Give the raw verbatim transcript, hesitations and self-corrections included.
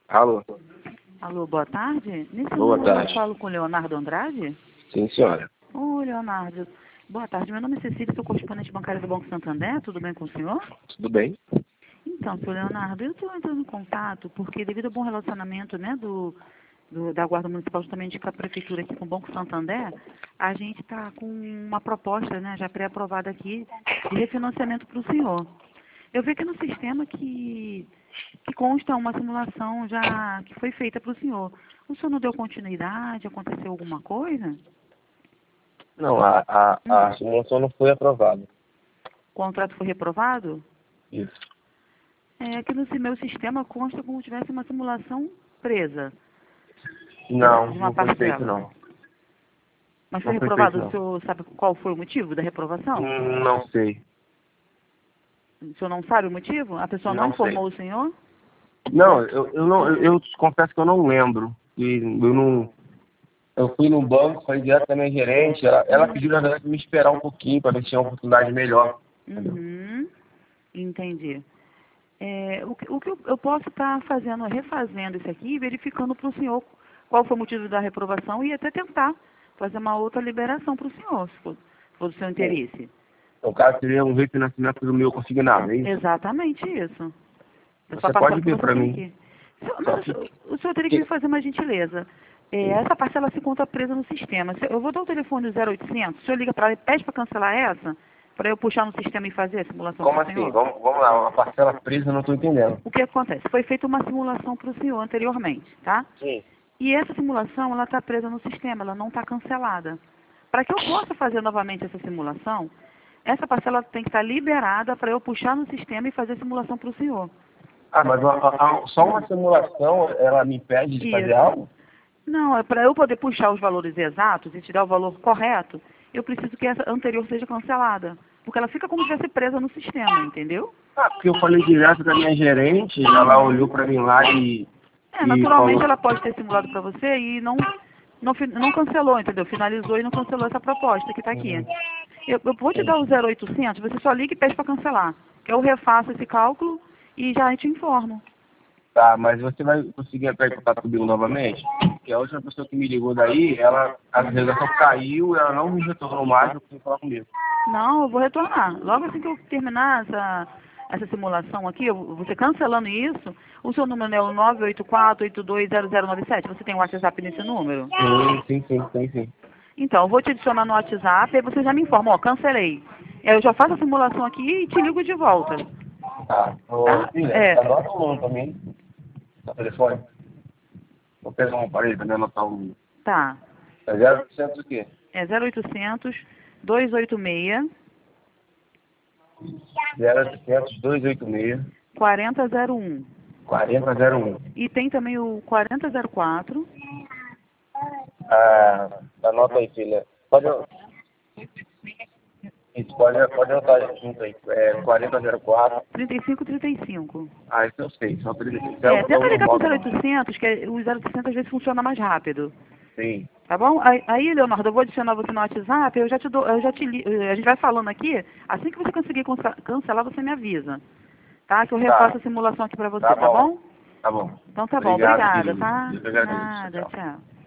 Alô? Alô, boa tarde. Nesse Boa número tarde. eu falo com o Leonardo Andrade? Sim, senhora. Ô, Leonardo. Boa tarde. Meu nome é Cecília, sou correspondente bancária do Banco Santander. Tudo bem com o senhor? Tudo bem? Então, senhor Leonardo, eu estou entrando em contato porque, devido ao bom relacionamento, né, do, do- da Guarda Municipal, justamente com a Prefeitura aqui com o Banco Santander, a gente está com uma proposta, né, já pré-aprovada aqui, de refinanciamento para o senhor. Eu vi aqui no sistema que, que consta uma simulação já que foi feita para o senhor. O senhor não deu continuidade? Aconteceu alguma coisa? Não, a, a, Hum. a simulação não foi aprovada. O contrato foi reprovado? Isso. É que no meu sistema consta como se tivesse uma simulação presa Não, de uma não foi feito parcela. não. Mas foi Não foi reprovado? feito O não. senhor sabe qual foi o motivo da reprovação? Hum, Não sei. O senhor não sabe o motivo? A pessoa não Não informou sei. o senhor? Não, eu, eu não, eu, eu te confesso que eu não lembro. E eu não. Eu fui no banco, falei direto com a minha gerente, ela, ela pediu na verdade pra me esperar um pouquinho para ver se tinha uma oportunidade melhor. Entendeu? Uhum, entendi. É, o, que, o que eu, eu posso estar fazendo, refazendo isso aqui, verificando para o senhor qual foi o motivo da reprovação e até tentar fazer uma outra liberação para o senhor, se for, se for do seu interesse. O cara queria um refinanciamento do meu consignado, é isso? Exatamente isso. Essa Você parcela pode que ver você para tem mim. aqui. Senhor- Só Mas o que, senhor, o senhor teria que me fazer uma gentileza. É, essa parcela se conta presa no sistema. Se- Eu vou dar o telefone zero oitocentos, o senhor liga para lá e pede para cancelar essa, para eu puxar no sistema e fazer a simulação como para o assim? senhor? Vamos, vamos lá, uma parcela presa, eu não estou entendendo. O que acontece? Foi feita uma simulação para o senhor anteriormente, tá? Sim. E essa simulação, ela está presa no sistema, ela não está cancelada. Para que eu possa fazer novamente essa simulação, essa parcela tem que estar liberada para eu puxar no sistema e fazer a simulação para o senhor. Ah, mas uma- a- a- só uma simulação, ela me impede de fazer Isso. algo? Não, é para eu poder puxar os valores exatos e te dar o valor correto, eu preciso que essa anterior seja cancelada. Porque ela fica como se estivesse presa no sistema, entendeu? Ah, porque eu falei direto com a minha gerente, ela olhou para mim lá e, É, e naturalmente falou, ela pode ter simulado para você e não, não, fi- não cancelou, entendeu? Finalizou e não cancelou essa proposta que está aqui. Eu, eu vou te dar o zero oitocentos, você só liga e pede para cancelar. Que eu refaço esse cálculo e já te informo. tá, mas você vai conseguir entrar em contato comigo novamente? Porque a última pessoa que me ligou daí, ela, a ligação caiu, ela não me retornou mais, não conseguiu falar comigo. Não, eu vou retornar. Logo assim que eu terminar essa, essa simulação aqui, eu- você cancelando isso, o seu número é o nove oito quatro, oito dois zero zero nove sete. Você tem o WhatsApp nesse número? Sim, sim, sim, sim, sim. Então, eu vou te adicionar no WhatsApp e você já me informa, ó, cancelei. Eu já faço a simulação aqui e te ligo de volta. Tá, ô, Tá? filha, É, anota o número pra mim, no telefone. Vou pegar um aparelho pra me anotar o número. tá. É zero oitocentos o quê? É zero oitocentos, dois oito seis, zero oitocentos, dois oito seis, quatro zero zero um. quatro zero zero um. E tem também o quatro zero quatro, Ah, anota aí, filha. Pode, isso, pode, pode anotar junto aí. É quatro zero quatro. trinta e cinco trinta e cinco. Ah, isso eu sei. Só trinta e cinco. É, É o tenta ligar pro normal, zero não. oitocentos, que é- o zero oitocentos às vezes funciona mais rápido. Sim. Tá bom? Aí, aí, Leonardo, eu vou adicionar você no WhatsApp, eu já te dou, eu já te li, a gente vai falando aqui, assim que você conseguir cansa- cancelar, você me avisa. Tá? Que eu refaço Tá. a simulação aqui pra você, Tá tá bom. bom? Tá bom. Então tá bom, Obrigado, obrigada, querido. tá? Eu que agradeço. Nada, Tchau. tchau.